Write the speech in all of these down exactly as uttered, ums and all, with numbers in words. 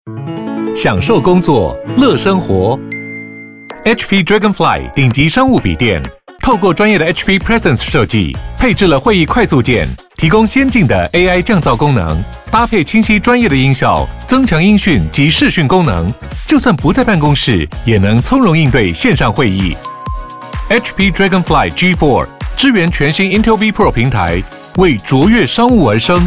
享受工作，乐生活。H P Dragonfly 顶级商务笔电，透过专业的 H P Presence 设计，配置了会议快速键，提供先进的 A I 降噪功能，搭配清晰专业的音效，增强音讯及视讯功能，就算不在办公室，也能从容应对线上会议。H P Dragonfly G 四 支援全新 Intel V Pro 平台，为卓越商务而生。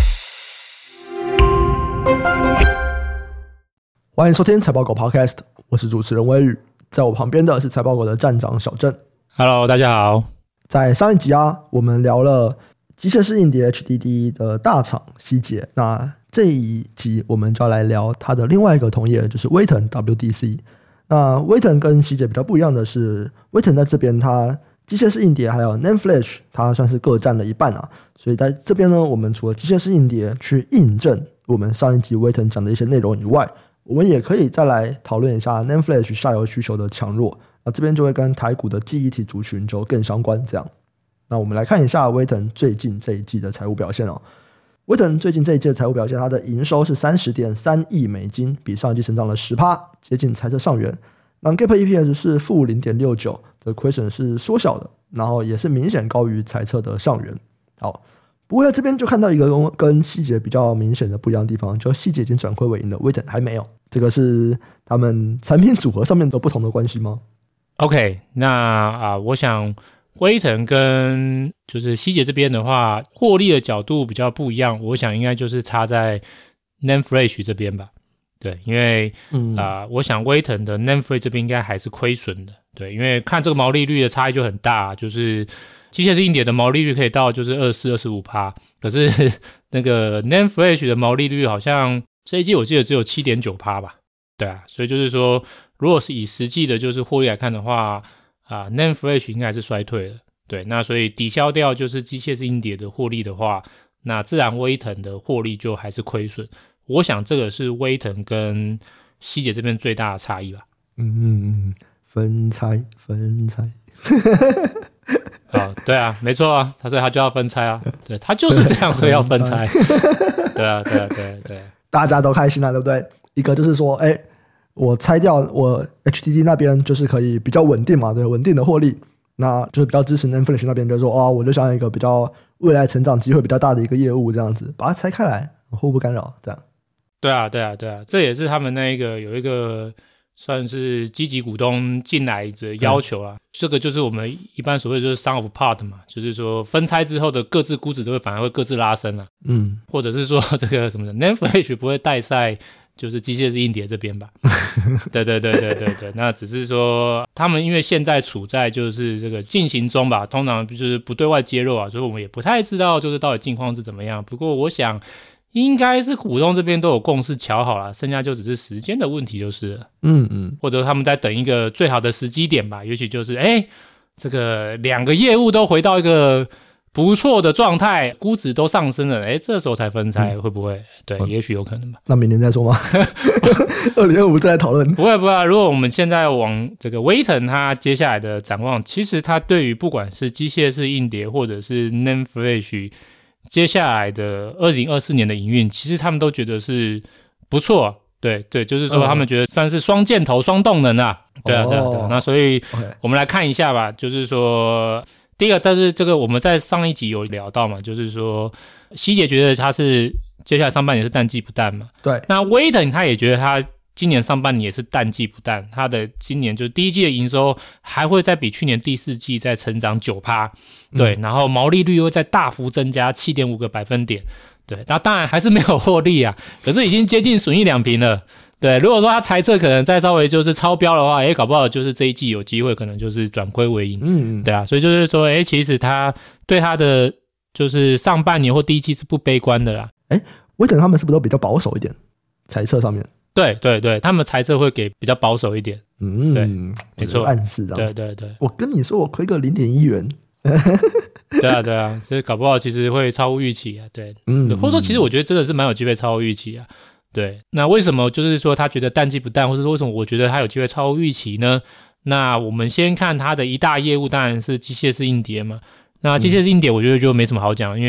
欢迎收听财报狗 Podcast， 我是主持人威宇，在我旁边的是财报狗的站长小郑。 Hello， 大家好。 在上一集啊，我们聊了机械式硬碟 H D D 的大厂希捷，那这一集我们就要来聊它的另外一个同业，就是威腾 W D C。那威腾跟希捷比较不一样的是，威腾在这边它机械式硬碟还有 N A N D Flash 它算是各占了一半啊，所以在这边呢，我们除了机械式硬碟去印证我们上一集威腾讲的一些内容以外，我们也可以再来讨论一下 N A N D Flash 下游需求的强弱，那这边就会跟台股的记忆体族群就更相关。这样，那我们来看一下威腾最近这一季的财务表现哦。威腾最近这一季的财务表现，它的营收是 三十点三亿美金，比上一季成长了 百分之十， 接近财测上缘。Non-GAAP E P S 是负 零点六九， 这亏损是缩小的，然后也是明显高于财测的上缘。好，不过在这边就看到一个跟跟希捷比较明显的不一样的地方，就希捷已经转亏为盈了，威腾还没有。这个是他们产品组合上面都不同的关系吗？ OK， 那啊、呃，我想威腾跟就是希捷这边的话，获利的角度比较不一样，我想应该就是差在 N A N D Flash 这边吧。对，因为啊、嗯呃，我想威腾的 N A N D Flash 这边应该还是亏损的。对，因为看这个毛利率的差异就很大，就是机械式硬碟的毛利率可以到就是 二十四、二十五%， 可是那个 N A N D Flash 的毛利率好像这一季我记得只有 七点九%吧。对啊，所以就是说如果是以实际的就是获利来看的话啊 N A N D Flash 应该还是衰退了。对，那所以抵消掉就是机械式硬碟的获利的话，那自然威腾的获利就还是亏损。我想这个是威腾跟希捷这边最大的差异吧。 嗯嗯嗯，分拆分拆。 哦，对啊，没错啊，他所以他就要分拆啊，对，他就是这样，所以要分拆。对啊，对啊，对啊，对啊， 大家都开心了，对不对？一个就是说，哎，我拆掉我 H D D 那边就是可以比较稳定嘛，对，稳定的获利，那就是比较支持 N A N D Flash 那边，就是说，哦，我就想一个比较未来成长机会比较大的一个业务，这样子把它拆开来，互不干扰，这样。 对啊，对啊，对啊，这也是他们那个有一个算是积极股东进来的要求啊。嗯、这个就是我们一般所谓就是 sum of part 嘛，就是说分拆之后的各自估值都会反而会各自拉升啊。嗯，或者是说这个什么的 N A N D Flash 不会带赛就是机械式硬碟这边吧？对对对对对对，那只是说他们因为现在处在就是这个进行中吧，通常就是不对外揭露啊，所以我们也不太知道就是到底境况是怎么样。不过我想。应该是股东这边都有共识瞧好了，剩下就只是时间的问题就是了。嗯嗯，或者他们在等一个最好的时机点吧，也许就是哎，这个两个业务都回到一个不错的状态，估值都上升了，哎，这时候才分拆、嗯、会不会？对、嗯，也许有可能吧。 那明年再说吗？二零二五再来讨论。 不会不会，如果我们现在往这个威腾它接下来的展望，其实它对于不管是机械式硬碟或者是 N A N D Flash。接下来的二零二四年的营运，其实他们都觉得是不错，对对，就是说他们觉得算是双箭头、双动能啊，对啊对啊对啊。那所以我们来看一下吧，就是说第一个，但是这个我们在上一集有聊到嘛，就是说希捷觉得他是接下来上半年是淡季不淡嘛， 对。那威腾他也觉得他今年上半年也是淡季不淡，他的今年就第一季的营收还会再比去年第四季再成长 百分之九， 对、嗯，然后毛利率又再大幅增加 七点五个百分点，对，那当然还是没有获利啊，可是已经接近损益两平了，对，如果说他财测可能再稍微就是超标的话，诶，搞不好就是这一季有机会可能就是转亏为盈，嗯，对啊，所以就是说，诶，其实他对他的就是上半年或第一季是不悲观的啦， 诶，威腾他们是不是都比较保守一点，财测上面？ 对对对，他们财测会给比较保守一点，嗯，对，没错， 暗示这样子， 对对对， 我跟你说，我亏个零点一元， 对啊对啊，所以搞不好其实会超乎预期啊，对，嗯，或者说其实我觉得真的是蛮有机会超乎预期啊，对，那为什么就是说他觉得淡季不淡，或者说为什么我觉得他有机会超乎预期呢？那我们先看他的一大业务，当然是机械式硬碟嘛。那机械式硬碟我觉得就没什么好讲，因为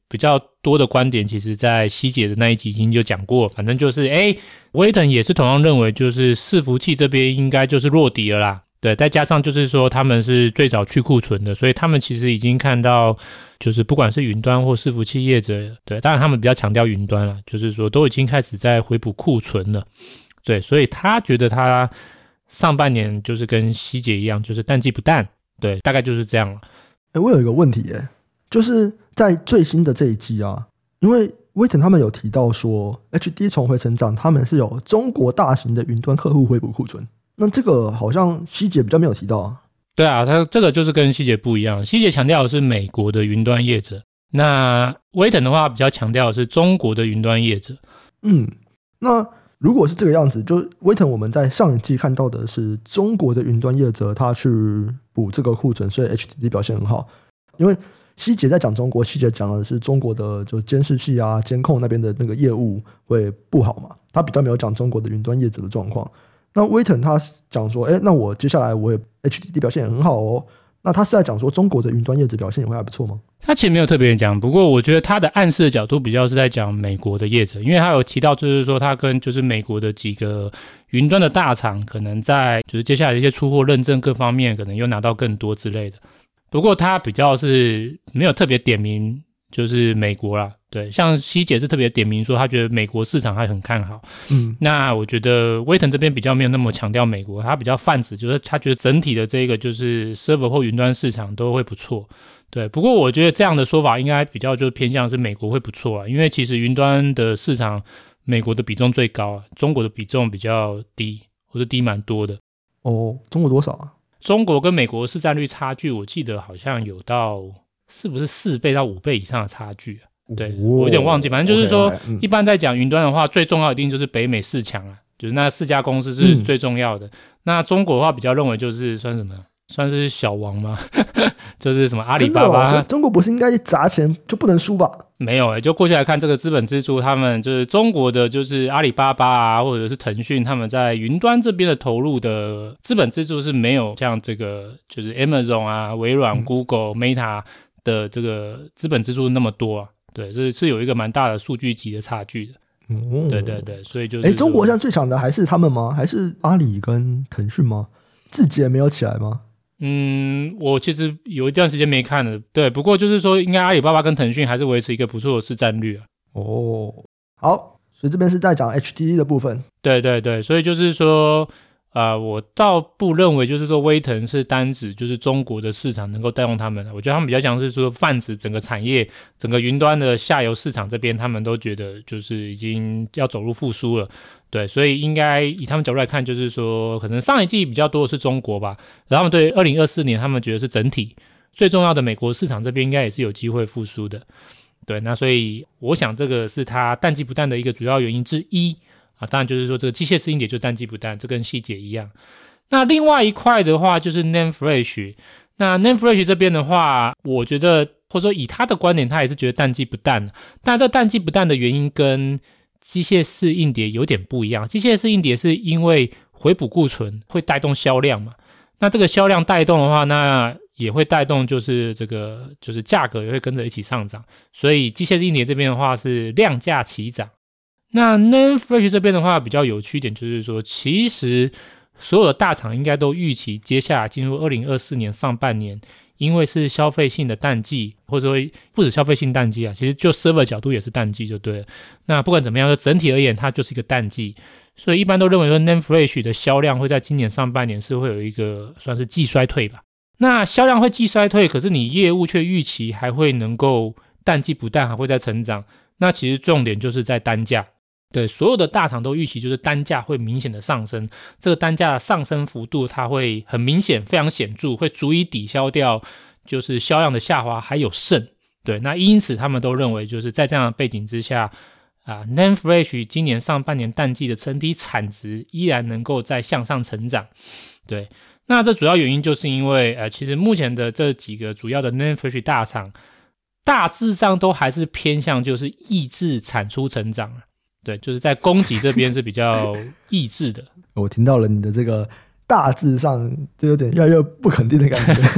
比较多的观点，其实在希捷的那一集已经就讲过，反正就是诶威腾也是同样认为就是伺服器这边应该就是落底了啦，对，再加上就是说他们是最早去库存的，所以他们其实已经看到就是不管是云端或伺服器业者，对，当然他们比较强调云端啦，就是说都已经开始在回补库存了，对，所以他觉得他上半年就是跟希捷一样，就是淡季不淡，对，大概就是这样了。 欸、我有一个问题耶，就是在最新的这一季啊，因为威腾他们有提到说 H D 重回成长，他们是有中国大型的云端客户回补库存，那这个好像希捷比较没有提到啊。 对啊，它这个就是跟希捷不一样，希捷强调的是美国的云端业者，那威腾的话比较强调的是中国的云端业者。 嗯，那如果是这个样子，就威腾我们在上一季看到的是中国的云端业者他去补这个库存，所以 H D D 表现很好。因为希捷在讲中国，希捷讲的是中国的就监视器啊监控那边的那个业务会不好嘛，他比较没有讲中国的云端业者的状况。那威腾他讲说，哎，那我接下来我也 H D D 表现也很好哦。那他是在讲说中国的云端业者表现也会还不错吗？ 他其实没有特别讲，不过我觉得他的暗示的角度比较是在讲美国的业者，因为他有提到就是说他跟就是美国的几个云端的大厂可能在就是接下来的一些出货认证各方面可能又拿到更多之类的。不过他比较是没有特别点名就是美国啦，对，像希捷是特别点名说他觉得美国市场还很看好，嗯，那我觉得威腾这边比较没有那么强调美国，他比较泛指就是他觉得整体的这个就是 server 或云端市场都会不错，对，不过我觉得这样的说法应该比较就偏向是美国会不错啊，因为其实云端的市场美国的比重最高，中国的比重比较低，或是低蛮多的。 哦，中国多少啊？ 中国跟美国市占率差距我记得好像有到是不是四倍到五倍以上的差距啊？对，我有点忘记，反正就是说 okay, okay, 嗯、 一般在讲云端的话最重要一定就是北美四强啊，就是那四家公司是最重要的、嗯、那中国的话比较认为就是算什么算是小王吗就是什么阿里巴巴、哦、 中国不是应该砸钱就不能输吧？ 没有、欸、就过去来看这个资本支出，他们就是中国的就是阿里巴巴啊或者是腾讯，他们在云端这边的投入的资本支出是没有像这个就是 Amazon 啊微软、嗯、Google Meta 的这个资本支出那么多啊，对，这是有一个蛮大的数据级的差距的、哦、对对对，所以就是中国现在最强的还是他们吗？还是阿里跟腾讯吗？字节没有起来吗？ 嗯，我其实有一段时间没看了，对，不过就是说应该阿里巴巴跟腾讯还是维持一个不错的市占率啊。 哦，好，所以这边是在讲 H D D 的部分。 对对对，所以就是说呃，我倒不认为就是说威腾是单指就是中国的市场能够带动他们，我觉得他们比较像是说泛指整个产业，整个云端的下游市场这边他们都觉得就是已经要走入复苏了，对，所以应该以他们角度来看就是说可能上一季比较多的是中国吧，然后他们对二零二四年他们觉得是整体最重要的美国市场这边应该也是有机会复苏的，对，那所以我想这个是它淡季不淡的一个主要原因之一啊，当然就是说这个机械式硬碟就淡季不淡，这跟细节一样。那另外一块的话就是 NAND Flash， 那 NAND Flash 这边的话我觉得或者说以他的观点他也是觉得淡季不淡，但这淡季不淡的原因跟机械式硬碟有点不一样，机械式硬碟是因为回补库存会带动销量嘛，那这个销量带动的话那也会带动就是这个就是价格也会跟着一起上涨，所以机械式硬碟这边的话是量价齐涨。那 NAND Flash 这边的话比较有趣一点就是说其实所有的大厂应该都预期接下来进入二零二四年上半年因为是消费性的淡季，或者说不止消费性淡季啊，其实就 server 角度也是淡季就对了，那不管怎么样整体而言它就是一个淡季，所以一般都认为说 NAND Flash 的销量会在今年上半年是会有一个算是季衰退吧，那销量会季衰退可是你业务却预期还会能够淡季不淡还会再成长，那其实重点就是在单价，对，所有的大厂都预期就是单价会明显的上升，这个单价的上升幅度它会很明显非常显著，会足以抵消掉就是销量的下滑还有剩，对，那因此他们都认为就是在这样的背景之下啊 NAND Flash 今年上半年淡季的整体产值依然能够再向上成长，对，那这主要原因就是因为呃，其实目前的这几个主要的 NAND Flash 大厂大致上都还是偏向就是抑制产出成长，对，就是在供给这边是比较抑制的。 我听到了你的这个大致上就有点越来越不肯定的感觉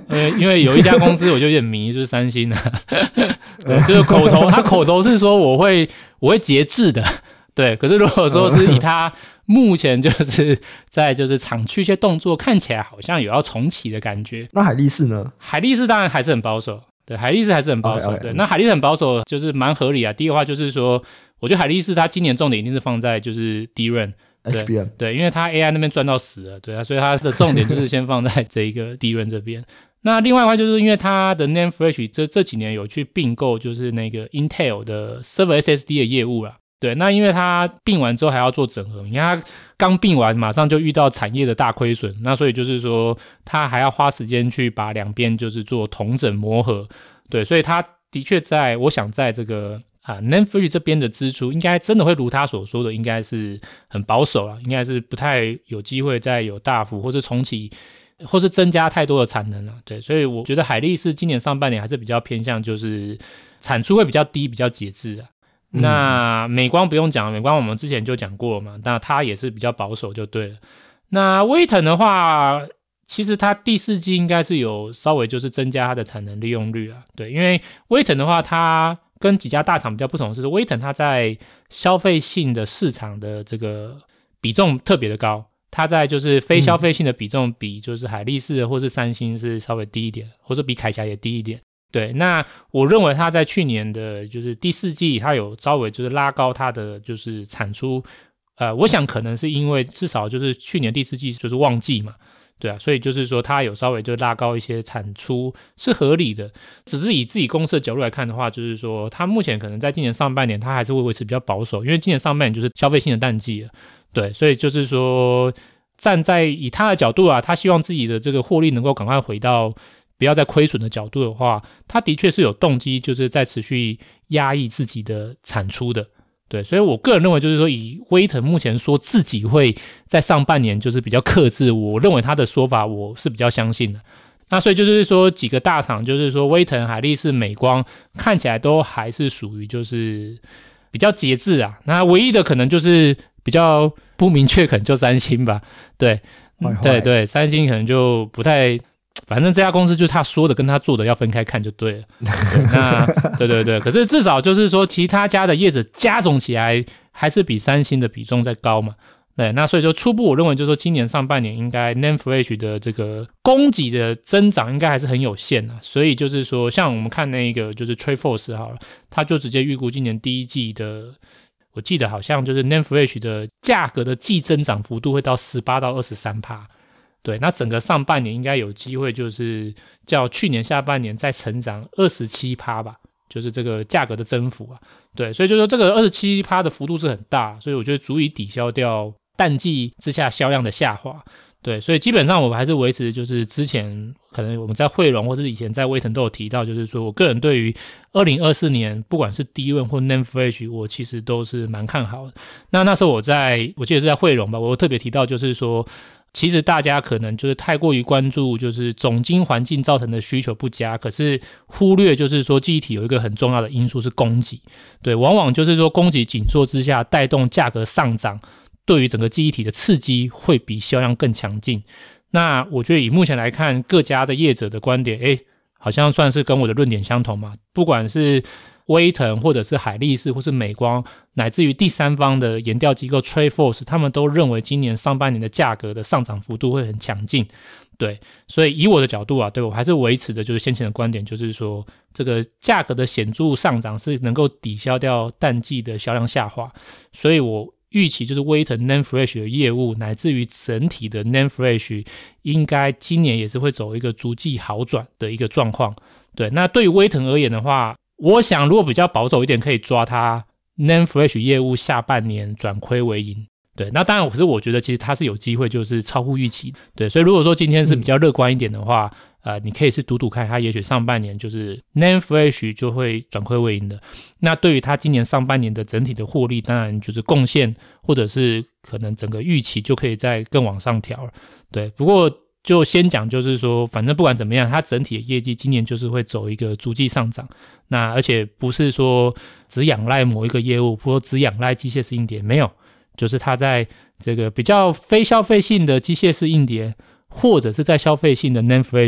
呃，因为有一家公司我就有点迷，就是三星啊，对，就是口头他口头是说我会我会节制的，对，可是如果说是以他目前就是在就是厂区一些动作看起来好像有要重启的感觉。 那海力士呢？ 海力士当然还是很保守，对，海力士还是很保守， okay, okay. 对，那海力士很保守就是蛮合理啊。第一个话就是说，我觉得海力士它今年重点一定是放在就是 D R A M。 H B M 对，因为它 A I 那边赚到死了，对啊，所以它的重点就是先放在这一个 D R A M 这边。那另外的话就是因为它的 NAND Flash 这这几年有去并购就是那个 Intel 的 Server S S D 的业务啦，对，那因为它并完之后还要做整合，因为它刚并完马上就遇到产业的大亏损，那所以就是说它还要花时间去把两边就是做统整磨合，对，所以它的确在我想在这个啊 NAND Flash 这边的支出应该真的会如他所说的应该是很保守啦，应该是不太有机会再有大幅或是重启或是增加太多的产能啦，对，所以我觉得海力士今年上半年还是比较偏向就是产出会比较低比较节制啊。嗯、那美光不用讲，美光我们之前就讲过了嘛，那它也是比较保守就对了。那威腾的话其实它第四季应该是有稍微就是增加它的产能利用率啊，对，因为威腾的话它跟几家大厂比较不同的是，威腾它在消费性的市场的这个比重特别的高，它在就是非消费性的比重比就是海力士或是三星是稍微低一点，或者比凯霞也低一点。对，那我认为它在去年的就是第四季它有稍微就是拉高它的就是产出，呃，我想可能是因为至少就是去年第四季就是旺季嘛，对啊，所以就是说它有稍微就拉高一些产出是合理的，只是以自己公司的角度来看的话，就是说它目前可能在今年上半年它还是会维持比较保守，因为今年上半年就是消费性的淡季了，对，所以就是说站在以他的角度啊，他希望自己的这个获利能够赶快回到不要再亏损的角度的话，他的确是有动机就是在持续压抑自己的产出的，对，所以我个人认为就是说以威腾目前说自己会在上半年就是比较克制，我认为他的说法我是比较相信的。那所以就是说几个大厂就是说威腾、海力士、美光看起来都还是属于就是比较节制啊，那唯一的可能就是比较不明确可能就三星吧，对坏坏对对，三星可能就不太，反正这家公司就是他说的跟他做的要分开看就对了。对，那对对对，可是至少就是说其他家的业者加总起来还是比三星的比重再高嘛。对，那所以说初步我认为就是说今年上半年应该 NAND Flash 的这个供给的增长应该还是很有限啊，所以就是说像我们看那个就是 TradeForce 好了，他就直接预估今年第一季的，我记得好像就是 NAND Flash 的价格的季增长幅度会到 百分之十八到百分之二十三。对，那整个上半年应该有机会就是较去年下半年再成长 百分之二十七 吧，就是这个价格的增幅啊。对，所以就是说这个 百分之二十七 的幅度是很大，所以我觉得足以抵消掉淡季之下销量的下滑。对，所以基本上我还是维持就是之前可能我们在汇融或是以前在威腾都有提到，就是说我个人对于二零二四年不管是 D R A M 或 NAND Flash 我其实都是蛮看好的。那那时候我在我记得是在汇融吧，我特别提到就是说其实大家可能就是太过于关注就是总经环境造成的需求不佳，可是忽略就是说记忆体有一个很重要的因素是供给。对，往往就是说供给紧缩之下带动价格上涨，对于整个记忆体的刺激会比销量更强劲。那我觉得以目前来看各家的业者的观点，诶，好像算是跟我的论点相同嘛，不管是威腾或者是海力士或是美光乃至于第三方的研调机构 TradeForce 他们都认为今年上半年的价格的上涨幅度会很强劲。对，所以以我的角度啊，对，我还是维持的就是先前的观点，就是说这个价格的显著上涨是能够抵消掉淡季的销量下滑，所以我预期就是威腾 NAND Flash 的业务乃至于整体的 NAND Flash 应该今年也是会走一个逐季好转的一个状况。对，那对于威腾而言的话，我想如果比较保守一点可以抓它 NAND Flash 业务下半年转亏为盈。对，那当然可是我觉得其实它是有机会就是超乎预期的。对，所以如果说今天是比较乐观一点的话、嗯、呃，你可以是赌赌看它也许上半年就是 NAND Flash 就会转亏为盈的。那对于它今年上半年的整体的获利当然就是贡献或者是可能整个预期就可以再更往上调了。对，不过就先讲就是说反正不管怎么样它整体的业绩今年就是会走一个逐季上涨，那而且不是说只仰赖某一个业务或只仰赖机械式硬碟，没有，就是它在这个比较非消费性的机械式硬碟或者是在消费性的 NAND Flash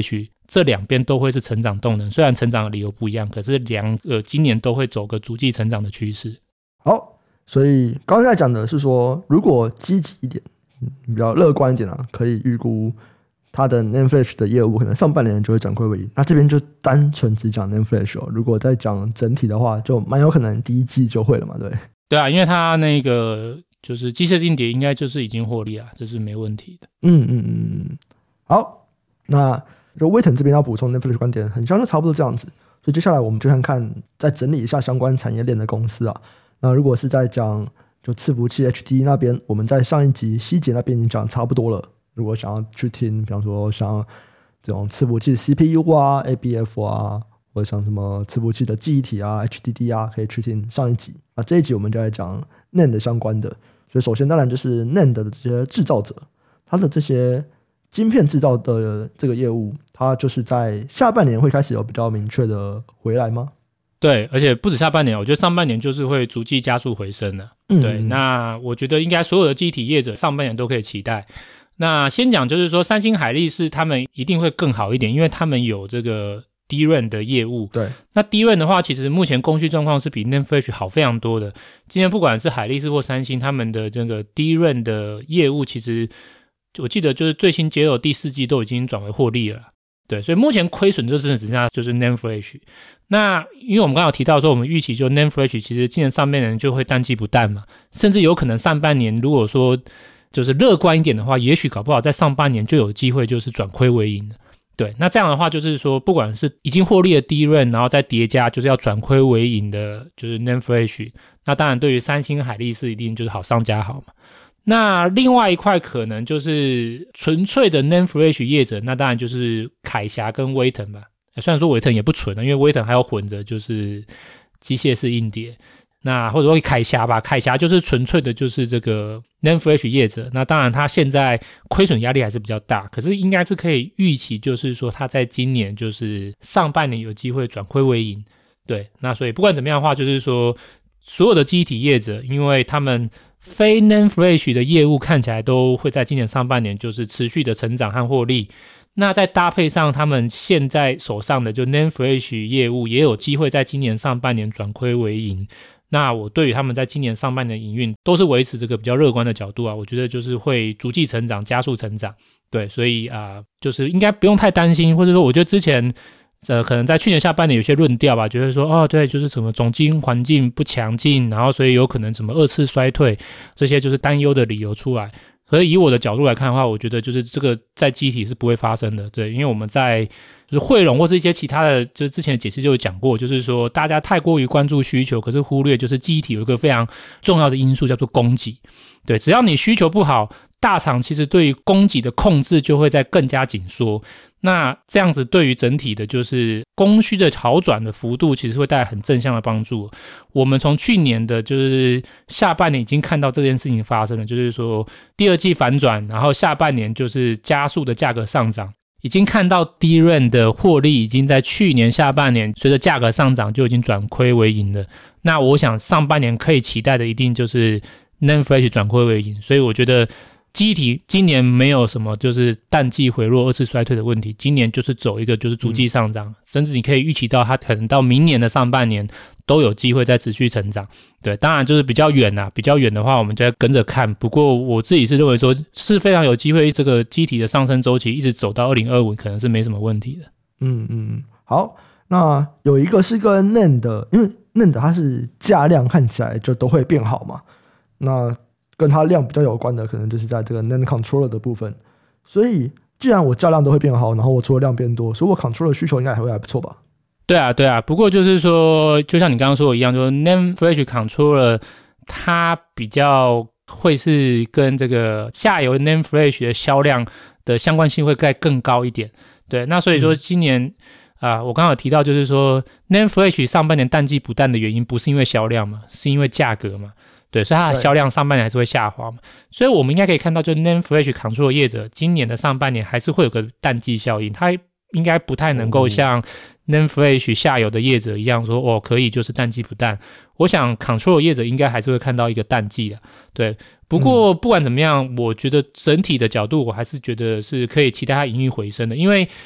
这两边都会是成长动能，虽然成长的理由不一样，可是两个今年都会走个逐季成长的趋势。 好，所以刚才讲的是说，如果积极一点，比较乐观一点啊，可以预估它的 N A N D Flash 的业务可能上半年就会转亏为盈。那这边就单纯只讲 N A N D Flash 哦，如果再讲整体的话，就蛮有可能第一季就会了嘛，对。 对啊，因为它那个就是机械硬碟应该就是已经获利了，这是没问题的。 嗯嗯嗯，好，那就威腾这边要补充 N A N D Flash 观点，很像就差不多这样子。所以接下来我们就看看，再整理一下相关产业链的公司啊。那如果是在讲就伺服器 H D 那边，我们在上一集希捷那边已经讲差不多了。如果想要去听，比方说像这种伺服器 C P U 啊、A B F 啊，或者像什么伺服器的记忆体啊、H D D 啊，可以去听上一集。那这一集我们就来讲 N A N D 相关的。所以首先当然就是 N A N D 的这些制造者，它的这些晶片制造的这个业务，它就是在下半年会开始有比较明确的回来吗？ 对，而且不止下半年，我觉得上半年就是会逐季加速回升的。嗯、对，那我觉得应该所有的记忆体业者上半年都可以期待。那先讲就是说，三星、海力士他们一定会更好一点，因为他们有这个 D R A M 的业务。 对， 那 D R A M 的话，其实目前供需状况是比 N A N D Flash 好非常多的。今天不管是海力士或三星，他们的这个 D R A M 的业务，其实我记得就是最新揭露第四季都已经转为获利了。对，所以目前亏损就真的只剩下就是 N A N D Flash。那因为我们刚刚有提到说，我们预期就 N A N D Flash 其实今年上半年就会淡季不淡嘛，甚至有可能上半年如果说就是乐观一点的话，也许搞不好在上半年就有机会就是转亏为盈了。对，那这样的话就是说，不管是已经获利的 D R A M， 然后再叠加就是要转亏为盈的，就是 N A N D Flash。那当然对于三星、海力士一定就是好上加好嘛。那另外一块可能就是纯粹的 N A N D Flash 业者，那当然就是凯霞跟威腾吧。虽然说威腾也不纯，因为威腾还有混着就是机械式硬碟。那或者说凯霞吧，凯霞就是纯粹的就是这个 N A N D Flash 业者。那当然他现在亏损压力还是比较大，可是应该是可以预期，就是说他在今年就是上半年有机会转亏为盈。对，那所以不管怎么样的话，就是说所有的记忆体业者，因为他们非 N A N D Flash 的业务看起来都会在今年上半年就是持续的成长和获利，那再搭配上他们现在手上的就 N A N D Flash 业务也有机会在今年上半年转亏为盈，那我对于他们在今年上半年的营运都是维持这个比较乐观的角度啊，我觉得就是会逐季成长，加速成长。对，所以啊、呃，就是应该不用太担心，或者说我觉得之前呃，可能在去年下半年有些论调吧，觉得说哦，对，就是什么总经环境不强劲，然后所以有可能什么二次衰退，这些就是担忧的理由出来。可是以我的角度来看的话，我觉得就是这个在机体是不会发生的，对，因为我们在就是汇融或是一些其他的，就是之前的解释就有讲过，就是说大家太过于关注需求，可是忽略就是记忆体有一个非常重要的因素叫做供给。对，只要你需求不好，大厂其实对于供给的控制就会再更加紧缩。那这样子对于整体的就是供需的好转的幅度其实会带来很正向的帮助。我们从去年的就是下半年已经看到这件事情发生了，就是说第二季反转，然后下半年就是加速的价格上涨，已经看到 D R A M 的获利已经在去年下半年随着价格上涨就已经转亏为盈了。那我想上半年可以期待的一定就是 N A N D Flash 转亏为盈，所以我觉得记忆体今年没有什么就是淡季回落二次衰退的问题，今年就是走一个就是逐季上涨、嗯、甚至你可以预期到它可能到明年的上半年都有机会再持续成长。对，当然就是比较远啊，比较远的话我们就要跟着看，不过我自己是认为说是非常有机会这个记忆体的上升周期一直走到二零二五可能是没什么问题的。 嗯嗯，好，那有一个是跟 N A N D 的，因为 N A N D 它是价量看起来就都会变好嘛，那跟它量比较有关的可能就是在这个 N A N D Controller 的部分。所以既然我价量都会变好，然后我除了量变多，所以我 Controller 需求应该还会还不错吧。 对啊对啊，不过就是说就像你刚刚说的一样，就是 N A N D Flash Controller 它比较会是跟这个下游 N A N D Flash 的销量的相关性会再更高一点。对，那所以说今年、嗯啊，我刚刚有提到就是说 N A N D Flash 上半年淡季不淡的原因不是因为销量嘛，是因为价格嘛。对，所以它的销量上半年还是会下滑嘛，所以我们应该可以看到，就 N A N D Flash Controller 业者今年的上半年还是会有个淡季效应，它应该不太能够像 N A N D Flash 下游的业者一样说哦，可以就是淡季不淡。我想 Controller 业者应该还是会看到一个淡季的。对，不过不管怎么样、嗯、我觉得整体的角度我还是觉得是可以期待它营运回升的，因为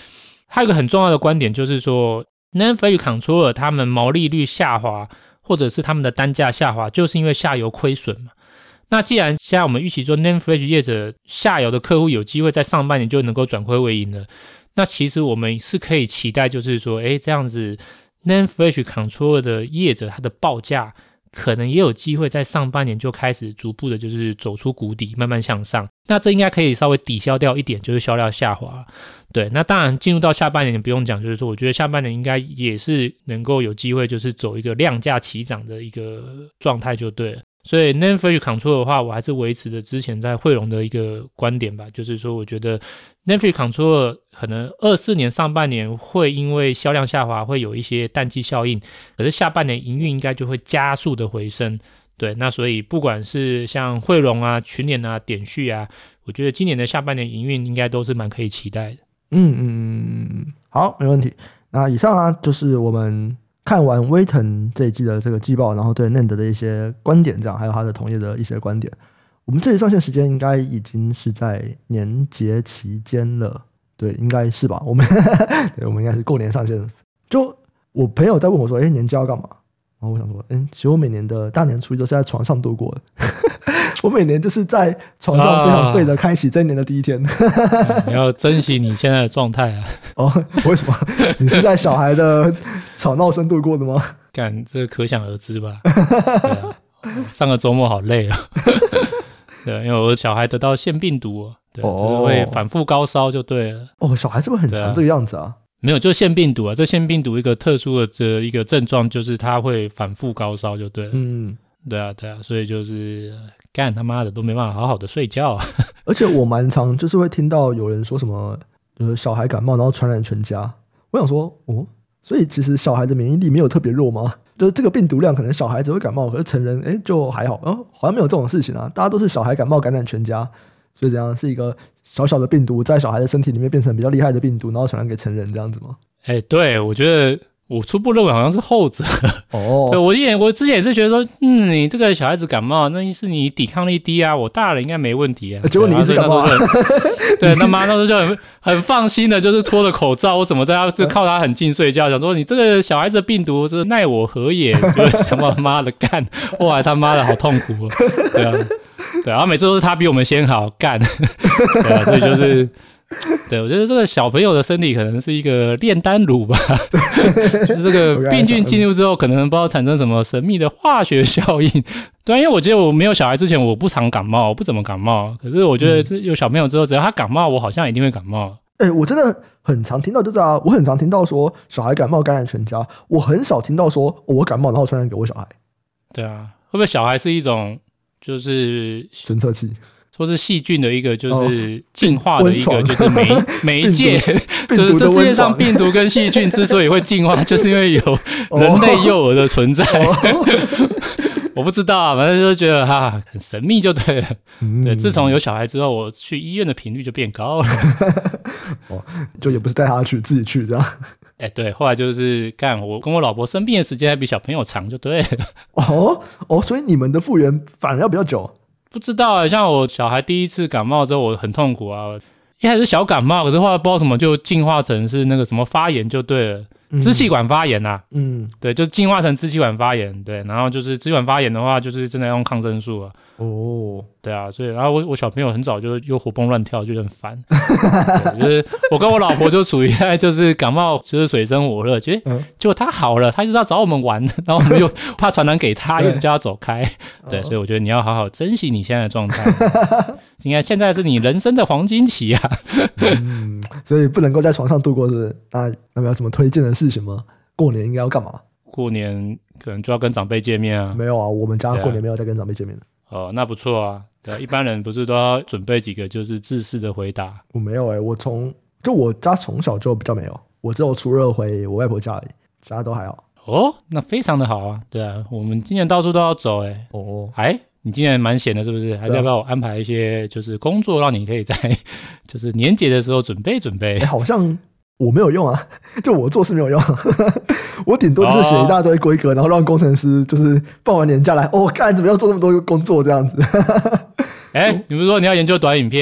还有一个很重要的观点就是说 N A N D Flash Controller 他们毛利率下滑或者是他们的单价下滑，就是因为下游亏损嘛。那既然现在我们预期说 N A N D Flash 业者下游的客户有机会在上半年就能够转亏为盈了，那其实我们是可以期待就是说诶这样子 N A N D Flash Controller 的业者它的报价可能也有机会在上半年就开始逐步的就是走出谷底慢慢向上，那这应该可以稍微抵消掉一点就是销量下滑。对，那当然进入到下半年不用讲，就是说我觉得下半年应该也是能够有机会就是走一个量价齐涨的一个状态就对了。所以 N A N D Flash Controller 的话，我还是维持着之前在汇龙的一个观点吧，就是说我觉得 N A N D Flash Controller 可能二四年上半年会因为销量下滑会有一些淡季效应，可是下半年营运应该就会加速的回升。对，那所以不管是像汇龙啊、群联啊、点序啊，我觉得今年的下半年营运应该都是蛮可以期待的。 嗯嗯，好，没问题。那以上啊，就是我们看完威腾这一季的这个季报，然后对 N A N D 的一些观点，这样还有他的同业的一些观点。我们这里上线时间应该已经是在年节期间了，对，应该是吧？我们对，我们应该是过年上线。就我朋友在问我说：“哎，年假要干嘛？”然后我想说：“嗯，其实我每年的大年初一都是在床上度过的。我每年就是在床上非常废的开启这一年的第一天。 啊”你要珍惜你现在的状态啊！ 哦，为什么？你是在小孩的吵闹声度过的吗？ 干，这可想而知吧？对啊，上个周末好累啊！对，因为我小孩得到腺病毒，对，哦、就是会反复高烧就对了。 哦，小孩是不是很常这个样子啊？ 没有，就腺病毒啊，这腺病毒一个特殊的这一个症状就是它会反复高烧就对了。嗯，对啊，对啊，所以就是干他妈的都没办法好好的睡觉啊。 而且我蛮常就是会听到有人说什么，呃，小孩感冒然后传染全家。我想说，哦，所以其实小孩的免疫力没有特别弱吗？就是这个病毒量可能小孩子会感冒，可是成人哎就还好，哦，好像没有这种事情啊，大家都是小孩感冒感染全家。所以这样是一个小小的病毒在小孩的身体里面变成比较厉害的病毒，然后传染给成人这样子吗？ 哎，对，我觉得我初步认为好像是后者。哦，对，我也我之前也是觉得说，嗯，你这个小孩子感冒，那是你抵抗力低啊，我大人应该没问题啊。 结果你一直感冒、啊， 对，那妈那时候就很很放心的，就是脱了口罩，我什么都要就靠他很近睡觉，想说你这个小孩子的病毒是奈我何也？就想把妈的干，哇，他妈的好痛苦啊，对啊。对啊，每次都是他比我们先好干，对啊，所以就是，对，我觉得这个小朋友的身体可能是一个炼丹炉吧，就是这个病菌进入之后，可能不知道产生什么神秘的化学效应。对啊，因为我觉得我没有小孩之前，我不常感冒，我不怎么感冒。可是我觉得有小朋友之后，只要他感冒，我好像一定会感冒。 哎、欸，我真的很常听到就是啊，我很常听到说小孩感冒感染全家，我很少听到说、哦、我感冒然后传染给我小孩。 对啊，会不会小孩是一种？就是侦测器， 说是细菌的一个，就是进化的一个，就是媒媒介，就是这世界上病毒跟细菌之所以会进化，就是因为有人类幼儿的存在。我不知道啊，反正就是觉得哈很神秘就对了。嗯、对，自从有小孩之后，我去医院的频率就变高了。 哦，就也不是带他去，自己去这样。 哎、欸，对，后来就是干，我跟我老婆生病的时间还比小朋友长，就对了。 哦哦，所以你们的复原反而要比较久？ 不知道啊，像我小孩第一次感冒之后，我很痛苦啊。一开始是小感冒，可是后来不知道什么就进化成是那个什么发炎就对了，嗯、支气管发炎啊。嗯，对，就进化成支气管发炎。对，然后就是支气管发炎的话，就是真的要用抗生素啊。哦，对啊，所以然后我我小朋友很早就又活蹦乱跳，就很烦。就是我跟我老婆就处于在就是感冒就是水深火热，结果、嗯、结果他好了，他一直要找我们玩，然后我们就怕传染给他，一直叫他走开。对，所以我觉得你要好好珍惜你现在的状态。应该现在是你人生的黄金期啊。 嗯，所以不能够在床上度过，是不是？那那有什么推荐的事情吗？过年应该要干嘛？ 过年可能就要跟长辈见面啊。 没有啊，我们家过年没有在跟长辈见面的。 哦，那不错啊。对啊，一般人不是都要准备几个就是制式的回答？ 我没有哎、欸，我从就我家从小就比较没有，我只有初二回我外婆家而已，其他都还好。 哦，那非常的好啊。对啊，我们今年到处都要走哎、欸。哦，哎，你今年蛮闲的，是不是？还是要不要我安排一些就是工作，让你可以在就是年节的时候准备准备？ 欸、好像我没有用啊，就我做事没有用，我顶多就是写一大堆规格，然后让工程师就是放完年假来，哦，干怎么要做那么多工作这样子？ 哎、欸，你不是说你要研究短影片？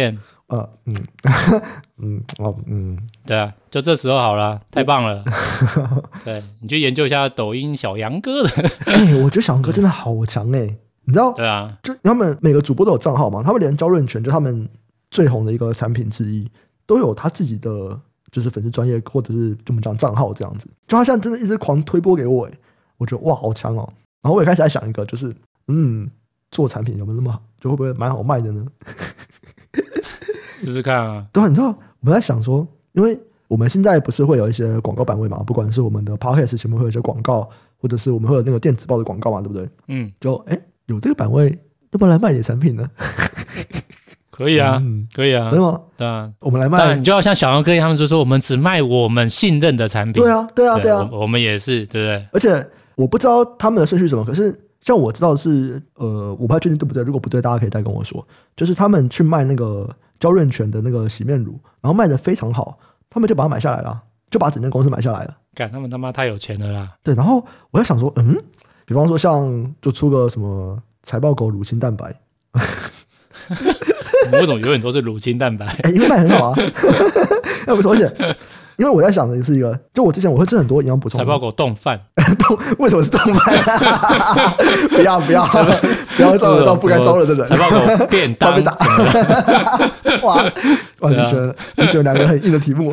呃嗯嗯哦嗯， 对啊，就这时候好了，太棒了。对，你去研究一下抖音小杨哥的。 哎、欸，我觉得小杨哥真的好强哎、欸，你知道？ 对啊， 就他们每个主播都有账号嘛，他们连焦润泉就他们最红的一个产品之一，都有他自己的就是粉丝专业或者是怎么讲账号这样子。就他现在真的一直狂推播给我哎、欸，我觉得哇好强哦。然后我也开始在想一个，就是嗯，做产品有没有那么好，就会不会蛮好卖的呢？ 试试看啊。 对啊，你知道我们在想说，因为我们现在不是会有一些广告版位嘛，不管是我们的 podcast 前面会有一些广告，或者是我们会有那个电子报的广告嘛，对不对？嗯，就哎有这个版位，要不要来卖你的产品呢？ 可以啊，嗯、可以啊， 真的吗？ 对啊， 我们来卖， 你就要像小杨哥他们就说，我们只卖我们信任的产品。 对啊，对啊，对啊， 我, 我们也是，对不对？ 而且我不知道他们的顺序是什么，可是像我知道的是，呃，我不太确定对不对，如果不对，大家可以再跟我说。就是他们去卖那个焦润泉的那个洗面乳，然后卖的非常好，他们就把它买下来了，就把整间公司买下来了。 干，他们他妈太有钱了啦！ 对，然后我在想说，嗯，比方说像就出个什么财报狗乳清蛋白。 你为什么永远都是乳清蛋白？ 哎、欸，因为卖很好啊。要不是，而且因为我在想的是一个，就我之前我会吃很多营养补充。 财报狗冻饭，冻为什么是冻饭？不要不要不要招惹到不该招惹的人。 财报狗便当，被打。 哇哇！你选了你选两个很硬的题目。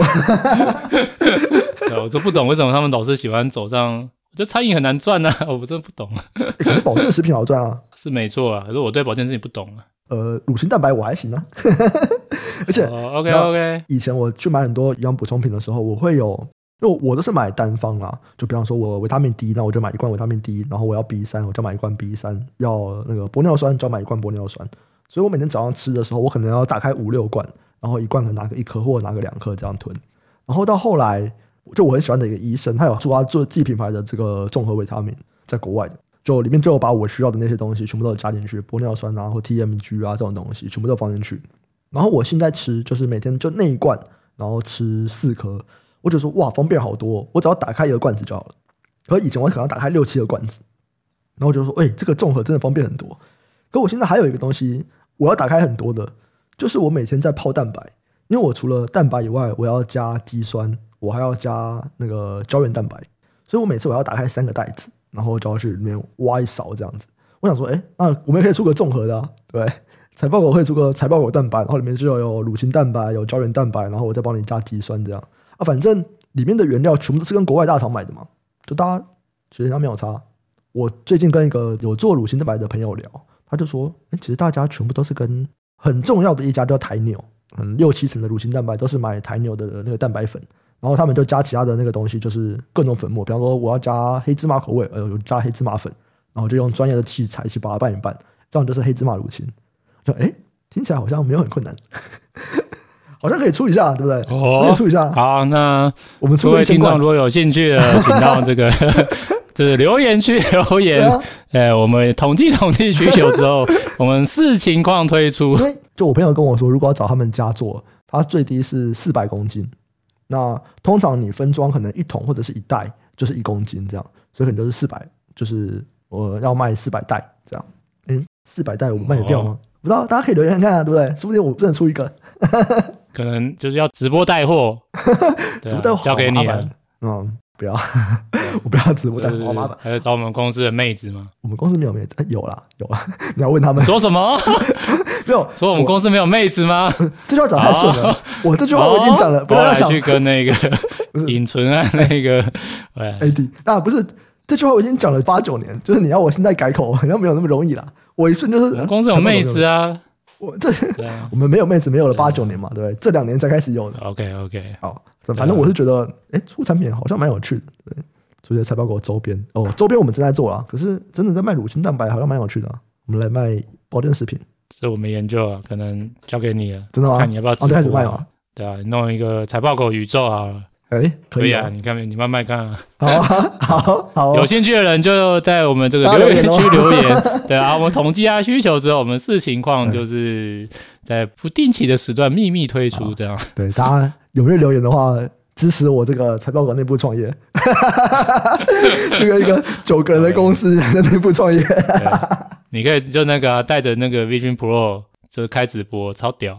我就不懂为什么他们老是喜欢走上。我觉得餐饮很难赚啊，我真的不懂。 欸、可是保健食品好赚啊， 是没错啊。可是我对保健食品不懂啊。 呃，乳清蛋白我还行啊，而且、 哦、OK OK。 以前我去买很多营养补充品的时候，我会有，因为我都是买单方啦，就比方说我维他命 D， 那我就买一罐维他命 D， 然后我要 B 三， 我就买一罐 B 三， 要那个玻尿酸就要买一罐玻尿酸，所以我每天早上吃的时候，我可能要打开五六罐，然后一罐可能拿个一颗或拿个两颗这样吞，然后到后来，就我很喜欢的一个医生，他有做他做自己品牌的这个综合维他命，在国外的。就里面就有把我需要的那些东西全部都有加进去，玻尿酸啊或 T M G 啊这种东西全部都放进去。然后我现在吃就是每天就那一罐，然后吃四颗，我就说哇方便好多，我只要打开一个罐子就好了。可以前我可能要打开六七个罐子，然后我就说哎、欸、这个综合真的方便很多。可我现在还有一个东西我要打开很多的，就是我每天在泡蛋白，因为我除了蛋白以外，我要加肌酸，我还要加那个胶原蛋白，所以我每次我要打开三个袋子。然后就要去里面挖一勺这样子，我想说，哎，那我们也可以出个综合的、啊，对不对？财报狗会出个财报狗蛋白，然后里面就有乳清蛋白、有胶原蛋白，然后我再帮你加肌酸这样啊，反正里面的原料全部都是跟国外大厂买的嘛，就大家其实它没有差。我最近跟一个有做乳清蛋白的朋友聊，他就说，哎，其实大家全部都是跟很重要的一家叫台纽，嗯，六七成的乳清蛋白都是买台纽的那个蛋白粉。然后他们就加其他的那个东西，就是各种粉末，比方说我要加黑芝麻口味，呃，有加黑芝麻粉，然后就用专业的器材去把它拌一拌，这样就是黑芝麻乳清。就哎，听起来好像没有很困难，好像可以出一下，对不对？哦，可以出一下。 好，那我们各位听众如果有兴趣的，请到这个就是留言区留言，哎、啊，我们统计统计需求之后，我们视情况推出。 因为就我朋友跟我说，如果要找他们家做，它最低是四百公斤。那通常你分装可能一桶或者是一袋就是一公斤这样，所以可能就是四百，就是我要卖四百袋这样。嗯，四百袋我卖得掉吗？哦、不知道，大家可以留言看看啊，对不对？说不定我真的出一个。 可能就是要直播带货， 直播带货交给你了。 嗯，不要，我不要直播带货，好麻烦。 还是找我们公司的妹子吗？ 我们公司没有妹子，有啦，有啦。你要问他们说什么？ 没有， 说我们公司没有妹子吗？ 这句话讲太顺了，我这句话我已经讲了， 哦、 不要想去跟那个尹纯啊那个 A D， 那不是这句话我已经讲了八九年，就是你要我现在改口，好像没有那么容易啦。我一瞬就是， 我们公司有妹子啊， 我这、啊、我们没有妹子没有了八九年嘛，对不对？这两年才开始有的。 OK OK， 好，反正我是觉得，哎，出产品好像蛮有趣的，对，出些财报狗周边哦，周边我们正在做啦，可是真的在卖乳清蛋白好像蛮有趣的、啊，我们来卖保健食品。 这我们研究啊，可能交给你了。 真的吗？ 看你要不要直播、啊？ 哦，开始卖吗？ 对啊，弄一个财报狗宇宙好了。 哎，可以啊，你看，你慢慢看啊。 好啊，好好、哦。 有兴趣的人就在我们这个留言区留言。对啊，我们统计下需求之后，我们视情况就是在不定期的时段秘密推出这样。 对，大家踊跃留言的话，支持我这个财报狗内部创业。这个一个九个人的公司的内部创业。 你可以就那个带、啊、着那个 Vision Pro 就开直播，超屌。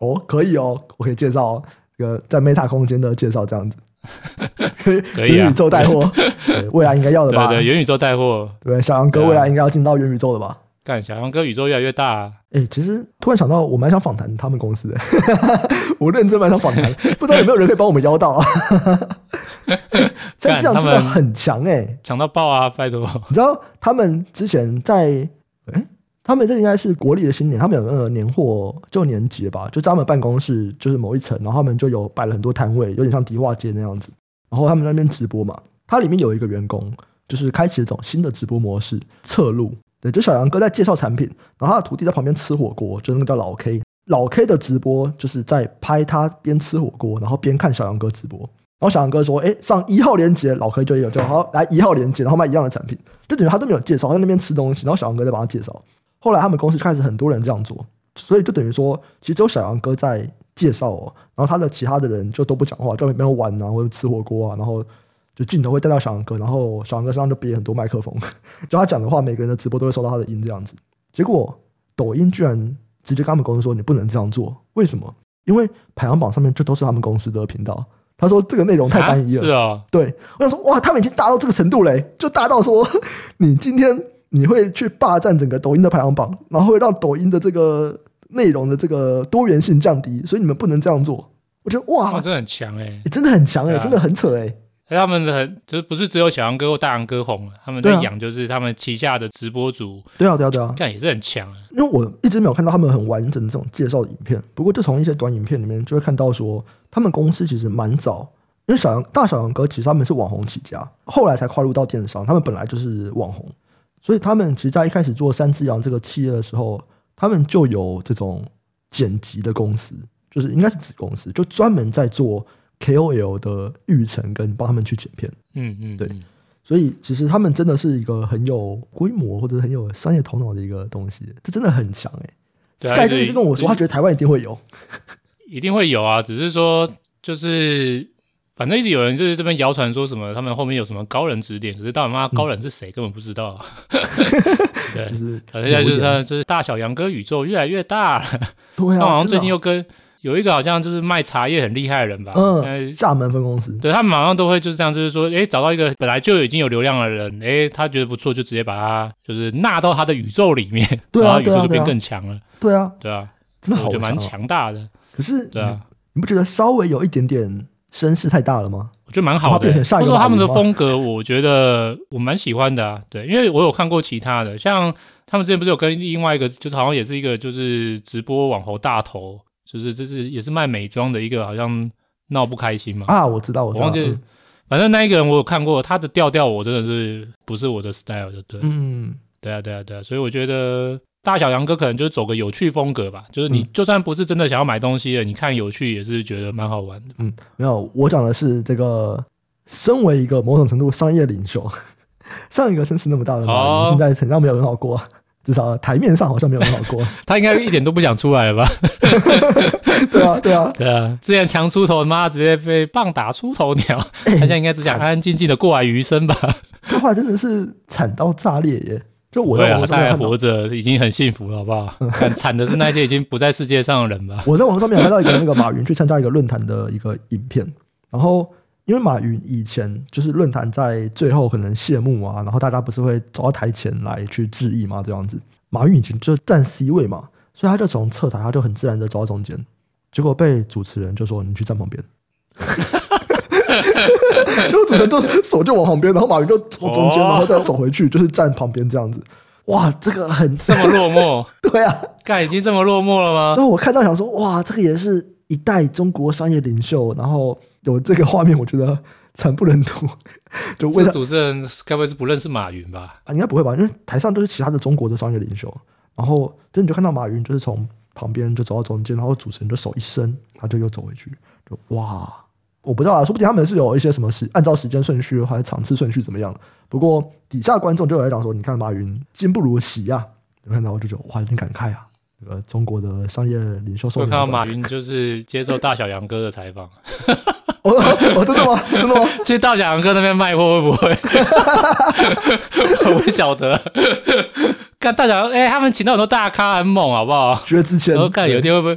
哦，可以哦，我可以介绍这个在 Meta 空间的介绍这样子。 可以啊， 元宇宙带货，未来应该要的吧？ 对对，元宇宙带货， 对，小杨哥未来应该要进到元宇宙的吧？ 干，小杨哥宇宙越来越大啊！ 哎、欸，其实突然想到，我蛮想访谈他们公司的，我认真蛮想访谈，不知道有没有人可以帮我们邀到啊？三只羊真的很强哎、欸， 强到爆啊！拜托， 你知道他们之前在哎、欸，他们这应该是国历的新年，他们有那个年货就年节吧，就在他们办公室就是某一层，然后他们就有摆了很多摊位，有点像迪化街那样子，然后他们在那边直播嘛，它里面有一个员工就是开启这种新的直播模式，侧录。对，就小杨哥在介绍产品，然后他的徒弟在旁边吃火锅，就那个叫老 K。老 K 的直播就是在拍他边吃火锅，然后边看小杨哥直播。然后小杨哥说：“哎，上一号连结，老 K 就有，就好来一号连结，然后卖一样的产品。”就等于他都没有介绍，在那边吃东西，然后小杨哥在帮他介绍。后来他们公司就开始很多人这样做，所以就等于说，其实只有小杨哥在介绍哦，然后他的其他的人就都不讲话，就没有玩啊，或者吃火锅啊，然后。就镜头会带到小杨哥，然后小杨哥身上就别很多麦克风，就他讲的话，每个人的直播都会收到他的音这样子。结果抖音居然直接跟他们公司说你不能这样做，为什么？因为排行榜上面就都是他们公司的频道。他说这个内容太单一了。 啊是哦， 对，我想说哇，他们已经大到这个程度嘞，就大到说你今天你会去霸占整个抖音的排行榜，然后会让抖音的这个内容的这个多元性降低，所以你们不能这样做。我觉得哇， 哇真的很强哎、 欸，真的很强哎、欸， 啊、 真的很扯哎、欸。 他们很就是不是只有小杨哥或大杨哥红了，他们在养就是他们旗下的直播主， 对啊对啊对啊， 看也是很强啊。 因为我一直没有看到他们很完整的这种介绍的影片，不过就从一些短影片里面就会看到说，他们公司其实蛮早，因为小杨大小杨哥其实他们是网红起家，后来才跨入到电商，他们本来就是网红，所以他们其实在一开始做三只羊这个企业的时候，他们就有这种剪辑的公司，就是应该是子公司，就专门在做。K O L 的育成跟帮他们去剪片， 嗯嗯， 对，所以其实他们真的是一个很有规模或者很有商业头脑的一个东西，这真的很强哎、欸。Sky 就一直跟我说，他觉得台湾一定会有， 一定会有啊，只是说就是反正一直有人就是这边谣传说什么他们后面有什么高人指点，可是到底妈高人是谁、嗯、根本不知道。对，就是现在就是他就是大小杨哥宇宙越来越大了。 对啊， 他好像最近又跟。有一个好像就是卖茶叶很厉害的人吧， 嗯，厦门分公司， 对他们马上都会就是这样，就是说，哎，找到一个本来就已经有流量的人，哎，他觉得不错，就直接把他就是纳到他的宇宙里面， 对啊， 然后宇宙就变更强了， 对啊， 对啊， 真的好强、啊， 我觉得蛮强大的。 可是， 对啊， 你不觉得稍微有一点点声势太大了吗？ 我觉得蛮好的、欸， 或者说他们的风格，我觉得我蛮喜欢的啊。对，因为我有看过其他的，像他们之前不是有跟另外一个，就是好像也是一个就是直播网红大头。就是这是也是卖美妆的一个，好像闹不开心嘛啊，我知道，我知道， 我忘记、嗯，反正那一个人我有看过，他的调调我真的是不是我的 style 就对， 嗯， 对啊，对啊，对啊，所以我觉得大小杨哥可能就是走个有趣风格吧，就是你就算不是真的想要买东西的，你看有趣也是觉得蛮好玩的。 嗯，没有，我讲的是这个，身为一个某种程度商业领袖，上一个声势那么大的马云，哦、现在成长没有很好过。至少台面上好像没有很好过， 他应该一点都不想出来了吧？ 对啊，对啊， 对啊！之前强出头，妈直接被棒打出头鸟，欸、他现在应该只想安安静静的过完余生吧？ 他后来真的是惨到炸裂耶！就我在网上面看到，他还活着已经很幸福了，好不好？很惨的是那些已经不在世界上的人吧？ 我在网上面有看到一个那个马云去参加一个论坛的一个影片，然后。因为马云以前就是论坛在最后可能谢幕啊，然后大家不是会走到台前来去致意嘛，这样子。马云以前就站 C 位嘛，所以他就从侧台，他就很自然的走到中间，结果被主持人就说你去站旁边，然后主持人就手就往旁边，然后马云就走中间，然后再走回去，就是站旁边这样子。哇，这个很这么落寞， 对啊， 干已经这么落寞了吗？ 然后我看到想说，哇，这个也是一代中国商业领袖，然后。有这个画面，我觉得惨不忍睹。就为这主持人该不会是不认识马云吧？ 啊，应该不会吧？因为台上都是其他的中国的商业领袖，然后真的就看到马云就是从旁边就走到中间，然后主持人就手一伸，他就又走回去，就哇，我不知道啦，说不定他们是有一些什么时按照时间顺序还是场次顺序怎么样。不过底下观众就有在讲说，你看马云今不如习啊，有看到我就觉得哇，有点感慨啊。这个中国的商业领袖， 我看到马云就是接受大小杨哥的采访。 哦哦，真的吗？真的吗？ 去大小杨哥那边卖货会不会？我不晓得。看大小杨，哎、欸，他们请到很多大咖，很猛，好不好？ 觉得之前， 然后看有一天会不会，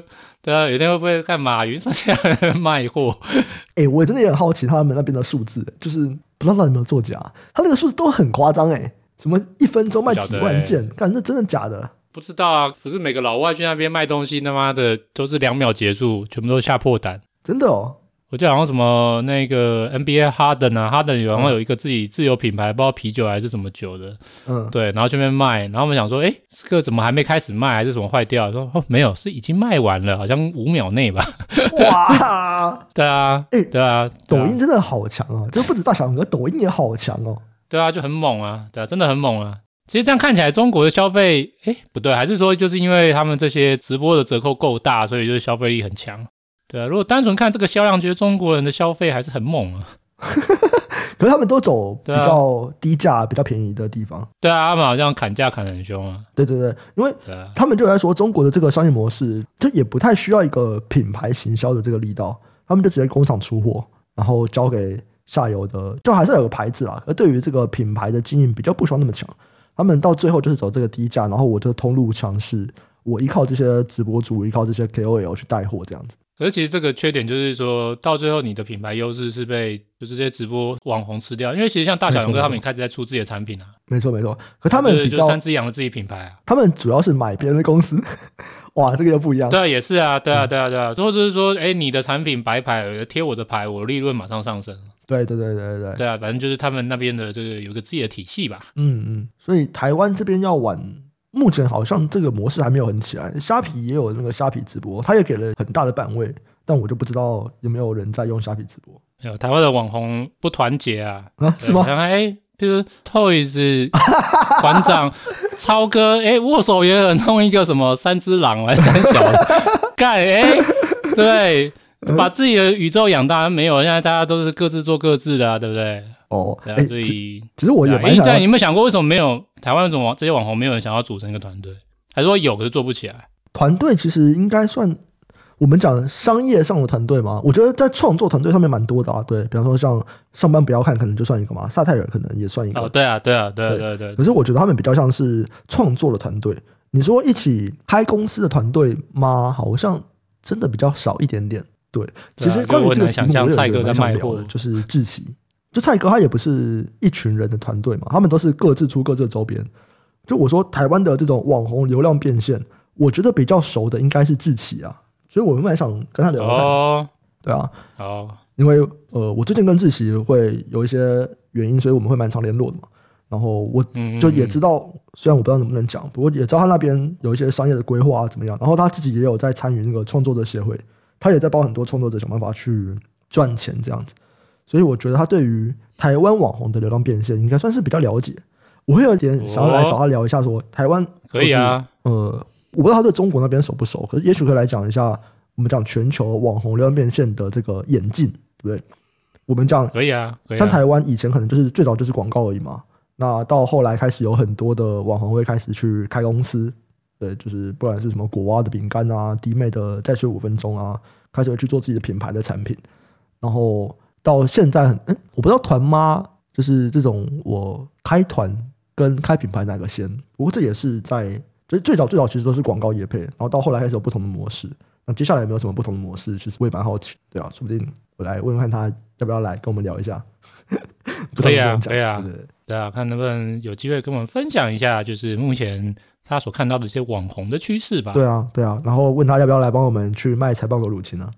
对啊，有一天会不会看马云上去卖货？ 哎、欸，我真的也很好奇他们那边的数字，就是不知道到底有没有作假，他那个数字都很夸张哎，什么一分钟卖几万件，干、欸、那真的假的？ 不知道啊，不是每个老外去那边卖东西，他妈的都是两秒结束，全部都吓破胆。 真的哦。 我记得好像什么那个 N B A Harden 啊 Harden 有好像有一个自己自有品牌，不知道啤酒还是什么酒的，嗯，对，然后去那边卖，然后我们想说，哎，这个怎么还没开始卖，还是什么坏掉？说哦没有，是已经卖完了，好像五秒内吧。 哇， 对啊，哎、欸，对啊， 抖音真的好强哦，就不止大小哥，抖音也好强哦。 对啊，就很猛啊，对啊，真的很猛啊。其实这样看起来，中国的消费，哎，不对，还是说就是因为他们这些直播的折扣够大，所以就是消费力很强。对啊，如果单纯看这个销量，觉得中国人的消费还是很猛啊。 可是他们都走比较低价、啊、比较便宜的地方。 对啊，他们好像砍价砍得很凶啊。 对对对，因为他们就在说中国的这个商业模式，就也不太需要一个品牌行销的这个力道，他们就直接工厂出货，然后交给下游的，就还是有个牌子啦。而对于这个品牌的经营比较不需要那么强，他们到最后就是走这个低价，然后我就通路强势，我依靠这些直播主，依靠这些 K O L 去带货这样子。 可是其实这个缺点就是说到最后你的品牌优势是被就是这些直播网红吃掉，因为其实像大小勇哥他们也开始在出自己的产品啊。 没错没错，可他们比较就三只养了自己品牌啊， 他们主要是买别人的公司。哇，这个又不一样。 对啊，也是啊，对啊对啊对啊，或者是说哎，你的产品白牌贴我的牌，我利润马上上升。 对对对对对对啊，反正就是他们那边的这个有个自己的体系吧。 嗯嗯，所以台湾这边要玩，目前好像这个模式还没有很起来。虾皮也有那个虾皮直播，他也给了很大的版位，但我就不知道有没有人在用虾皮直播。 没有，台湾的网红不团结啊？ 啊，是吗？ 哎，比如 Toys 馆长超哥，哎，握手也有弄一个什么三只狼来三小干，哎，对。把自己的宇宙养大没有？现在大家都是各自做各自的啊，对不对？ 哦， 对啊，所以其实我也蛮想要， 你有没有想过为什么没有台湾这种这些网红没有人想要组成一个团队？还是说有可是做不起来？ 团队其实应该算我们讲商业上的团队嘛，我觉得在创作团队上面蛮多的啊。对，比方说像上班不要看，可能就算一个嘛，萨泰尔可能也算一个。 哦，对啊，对啊，对啊，对啊，对啊。 可是我觉得他们比较像是创作的团队。你说一起开公司的团队吗？好像真的比较少一点点。对，其实关于这个题目，我有一个蛮想聊的，就是志祺。就蔡哥他也不是一群人的团队嘛，他们都是各自出各自的周边。就我说台湾的这种网红流量变现，我觉得比较熟的应该是志祺啊，所以我蛮想跟他聊聊。哦，对啊， 哦， 因为呃，我最近跟志祺会有一些原因，所以我们会蛮常联络的嘛。然后我就也知道，虽然我不知道能不能讲，不过也知道他那边有一些商业的规划怎么样。然后他自己也有在参与那个创作者协会。他也在帮很多创作者想办法去赚钱这样子，所以我觉得他对于台湾网红的流量变现应该算是比较了解。我会有点想要来找他聊一下说，说台湾可以啊， 呃，我不知道他对中国那边熟不熟，可是也许可以来讲一下我们讲全球网红流量变现的这个演进，对不对？我们讲可以啊，可以啊， 像台湾以前可能就是最早就是广告而已嘛，那到后来开始有很多的网红会开始去开公司。对，就是不管是什么果蛙的饼干啊，弟妹的再睡五分钟啊，开始会去做自己的品牌的产品，然后到现在很，欸、我不知道团妈就是这种我开团跟开品牌哪个先，不过这也是在就是最早最早其实都是广告业配，然后到后来开始有不同的模式，那接下来有没有什么不同的模式？其实我也蛮好奇，对啊，说不定我来问问看他要不要来跟我们聊一下。 可以啊，可以啊，对, 对, 对啊，看能不能有机会跟我们分享一下，就是目前他所看到的一些网红的趋势吧。 对啊，对啊，然后问他要不要来帮我们去卖财报狗乳清啊？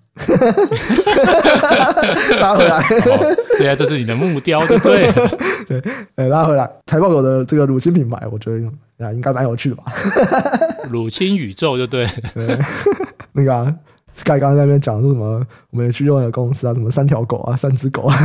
拉回来， 现在这是你的目标，对不对？ 对，欸、拉回来，财报狗的这个乳清品牌，我觉得啊应该蛮有趣的吧。 乳清宇宙，就对。 对，那个、啊、Sky 刚刚在那边讲说什么，我们去用的公司啊，什么三条狗啊，三只狗啊。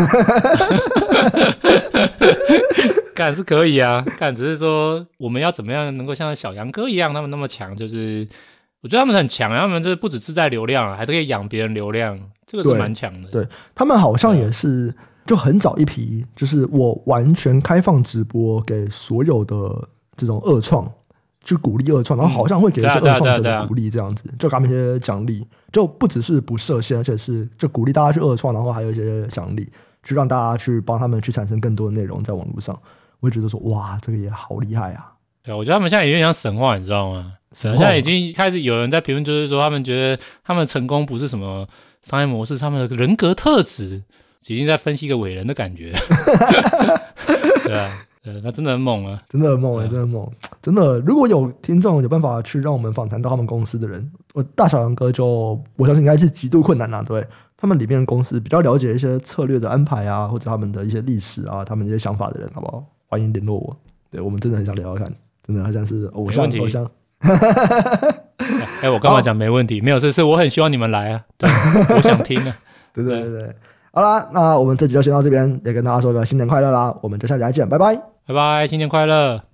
干是可以啊，干只是说我们要怎么样能够像小杨哥一样，他们那么强，就是我觉得他们很强，他们这不只自带流量啊，还可以养别人流量，这个是蛮强的。 对，他们好像也是就很早一批，就是我完全开放直播给所有的这种二创，去鼓励二创，然后好像会给一些二创者的鼓励，这样子，就给他们一些奖励，就不只是不设限，而且是就鼓励大家去二创，然后还有一些奖励，去让大家去帮他们去产生更多的内容在网络上。我会觉得说，哇，这个也好厉害啊！ 对，我觉得他们现在有点像神话，你知道吗？现在已经开始有人在评论，就是说他们觉得他们成功不是什么商业模式，他们的人格特质，已经在分析一个伟人的感觉。对啊，对，那真的很猛啊， 真的很猛、欸、真的很猛，真的。如果有听众有办法去让我们访谈到他们公司的人，我大小杨哥就我相信应该是极度困难啦、啊。对，他们里面的公司比较了解一些策略的安排啊，或者他们的一些历史啊，他们一些想法的人，好不好？欢迎联络我。对，我们真的很想聊聊看，真的好像是偶像偶像。 哎、欸，我干嘛讲没问题？没有，是是我很希望你们来啊，对，我想听啊。 对对对对，好啦，那我们这集就先到这边，也跟大家说个新年快乐啦，我们就下集再见，拜拜， 拜拜，新年快乐。